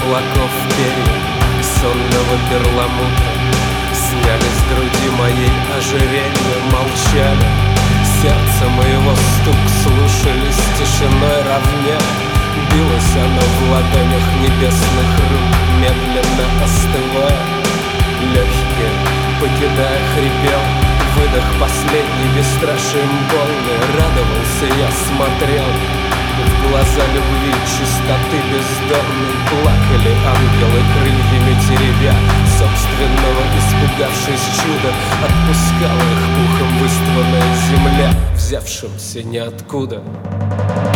облаков перья сонного перламутра сняли с груди моей ожерелье, молчали. Сердце моего стук слушались, тишиной равня. Билось оно в ладонях небесных рук, медленно остывая. Легкие, покидая, хрипел. Выдох последний, бесстрашием полный. Радовался я, смотрел в глаза любви, чистоты бездонной. Плакали ангелы, крыльями теребя собственного, испугавшись чуда. Отпускала их пухом выстванная земля, взявшимся ниоткуда.